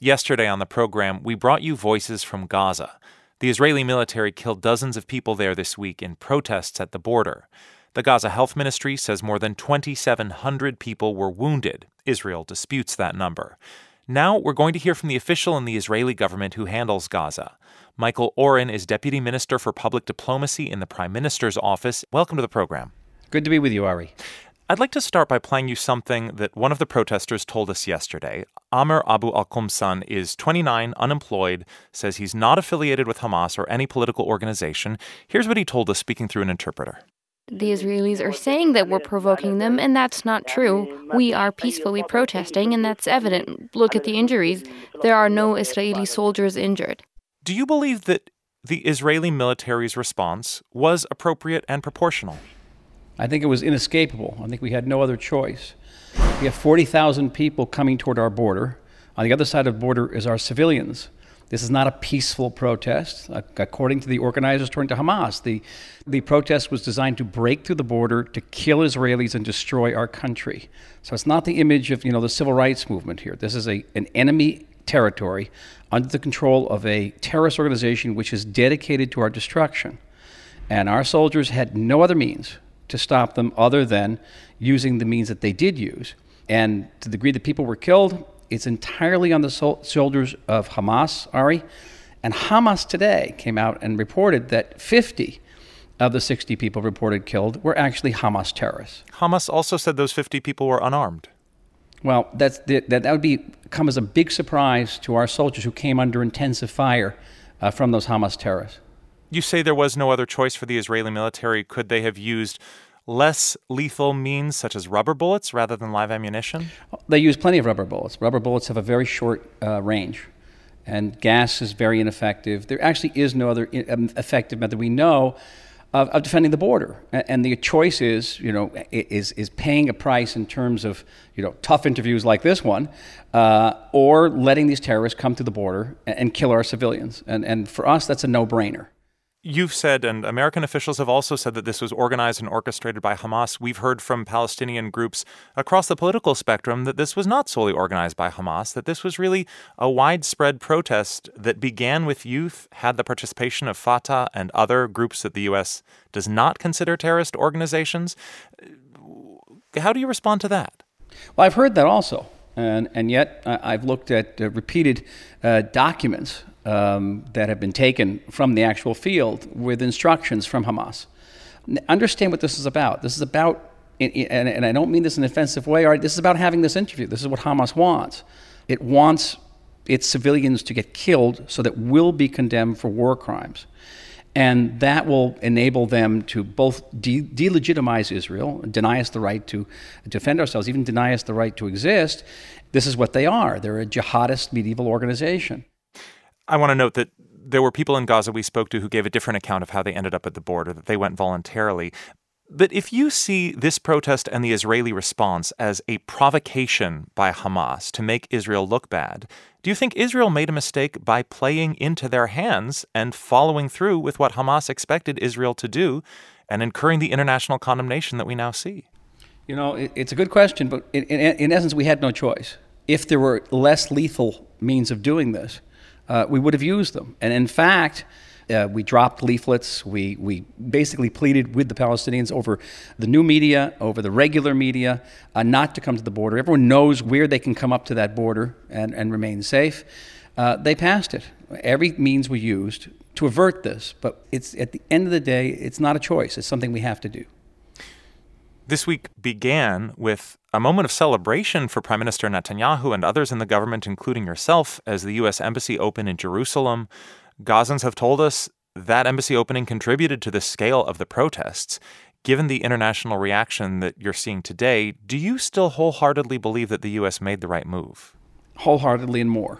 Yesterday on the program, we brought you voices from Gaza. The Israeli military killed dozens of people there this week in protests at the border. The Gaza Health Ministry says more than 2,700 people were wounded. Israel disputes that number. Now we're going to hear from the official in the Israeli government who handles Gaza. Michael Oren is Deputy Minister for Public Diplomacy in the Prime Minister's office. Welcome to the program. Good to be with you, Ari. I'd like to start by playing you something that one of the protesters told us yesterday. Amer Abu al-Qumsan is 29, unemployed, says he's not affiliated with Hamas or any political organization. Here's what he told us, speaking through an interpreter. The Israelis are saying that we're provoking them, and that's not true. We are peacefully protesting, and that's evident. Look at the injuries. There are no Israeli soldiers injured. Do you believe that the Israeli military's response was appropriate and proportional? I think it was inescapable. I think we had no other choice. We have 40,000 people coming toward our border. On the other side of the border is our civilians. This is not a peaceful protest. According to the organizers, according to Hamas, the protest was designed to break through the border, to kill Israelis and destroy our country. So it's not the image of, the civil rights movement here. This is an enemy territory under the control of a terrorist organization which is dedicated to our destruction. And our soldiers had no other means to stop them other than using the means that they did use. And to the degree that people were killed, it's entirely on the shoulders of Hamas, Ari. And Hamas today came out and reported that 50 of the 60 people reported killed were actually Hamas terrorists. Hamas also said those 50 people were unarmed. Well, that would come as a big surprise to our soldiers who came under intensive fire from those Hamas terrorists. You say there was no other choice for the Israeli military. Could they have used less lethal means, such as rubber bullets, rather than live ammunition? They use plenty of rubber bullets. Rubber bullets have a very short range, and gas is very ineffective. There actually is no other effective method we know of defending the border. And the choice is paying a price in terms of tough interviews like this one, or letting these terrorists come to the border and kill our civilians. And for us, that's a no-brainer. You've said, and American officials have also said, that this was organized and orchestrated by Hamas. We've heard from Palestinian groups across the political spectrum that this was not solely organized by Hamas, that this was really a widespread protest that began with youth, had the participation of Fatah and other groups that the U.S. does not consider terrorist organizations. How do you respond to that? Well, I've heard that also, and yet I've looked at repeated documents that have been taken from the actual field with instructions from Hamas. Understand what this is about. This is about, and I don't mean this in an offensive way, all right, this is about having this interview. This is what Hamas wants. It wants its civilians to get killed so that we'll be condemned for war crimes. And that will enable them to both delegitimize Israel, deny us the right to defend ourselves, even deny us the right to exist. This is what they are. They're a jihadist medieval organization. I want to note that there were people in Gaza we spoke to who gave a different account of how they ended up at the border, that they went voluntarily. But if you see this protest and the Israeli response as a provocation by Hamas to make Israel look bad, do you think Israel made a mistake by playing into their hands and following through with what Hamas expected Israel to do and incurring the international condemnation that we now see? It's a good question, but in essence, we had no choice. If there were less lethal means of doing this, we would have used them. And in fact, we dropped leaflets. We basically pleaded with the Palestinians over the new media, over the regular media, not to come to the border. Everyone knows where they can come up to that border and remain safe. They passed it. Every means we used to avert this. But it's at the end of the day, it's not a choice. It's something we have to do. This week began with a moment of celebration for Prime Minister Netanyahu and others in the government, including yourself, as the U.S. Embassy opened in Jerusalem. Gazans have told us that embassy opening contributed to the scale of the protests. Given the international reaction that you're seeing today, do you still wholeheartedly believe that the U.S. made the right move? Wholeheartedly and more.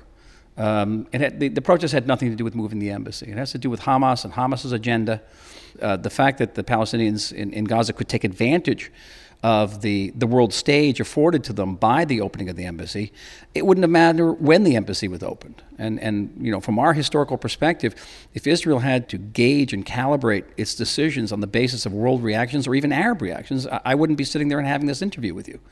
The protest had nothing to do with moving the embassy. It has to do with Hamas and Hamas's agenda. The fact that the Palestinians in Gaza could take advantage of the world stage afforded to them by the opening of the embassy, it wouldn't have mattered when the embassy was opened. And from our historical perspective, if Israel had to gauge and calibrate its decisions on the basis of world reactions or even Arab reactions, I wouldn't be sitting there and having this interview with you.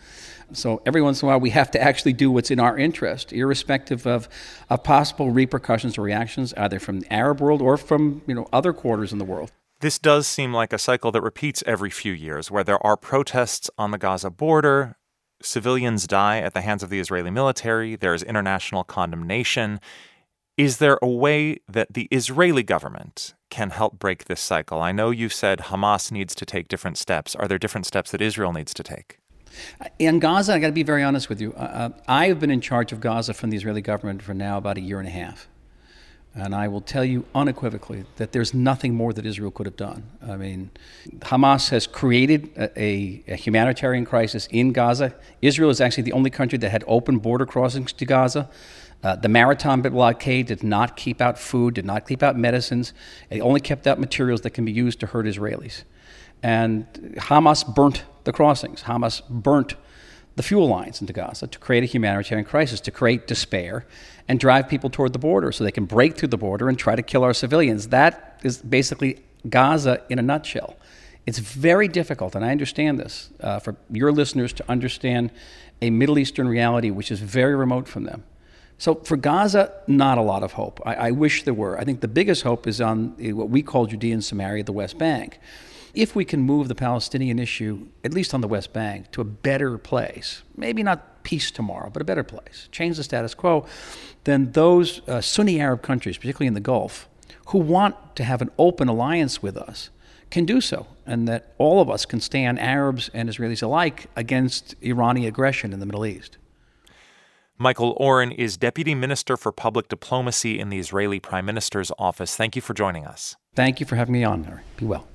So every once in a while, we have to actually do what's in our interest, irrespective of possible repercussions or reactions, either from the Arab world or from other quarters in the world. This does seem like a cycle that repeats every few years, where there are protests on the Gaza border, civilians die at the hands of the Israeli military, there is international condemnation. Is there a way that the Israeli government can help break this cycle? I know you said Hamas needs to take different steps. Are there different steps that Israel needs to take? In Gaza, I got to be very honest with you. I have been in charge of Gaza from the Israeli government for now about a year and a half. And I will tell you unequivocally that there's nothing more that Israel could have done. I mean, Hamas has created a humanitarian crisis in Gaza. Israel is actually the only country that had open border crossings to Gaza. The maritime blockade did not keep out food, did not keep out medicines. It only kept out materials that can be used to hurt Israelis. And Hamas burnt the crossings. Hamas burnt the fuel lines into Gaza to create a humanitarian crisis, to create despair and drive people toward the border so they can break through the border and try to kill our civilians. That is basically Gaza in a nutshell. It's very difficult, and I understand this, for your listeners to understand a Middle Eastern reality which is very remote from them. So for Gaza, not a lot of hope. I wish there were. I think the biggest hope is on what we call Judea and Samaria, the West Bank. If we can move the Palestinian issue, at least on the West Bank, to a better place, maybe not peace tomorrow, but a better place, change the status quo, then those Sunni Arab countries, particularly in the Gulf, who want to have an open alliance with us, can do so, and that all of us can stand, Arabs and Israelis alike, against Iranian aggression in the Middle East. Michael Oren is Deputy Minister for Public Diplomacy in the Israeli Prime Minister's office. Thank you for joining us. Thank you for having me on, Larry. Be well.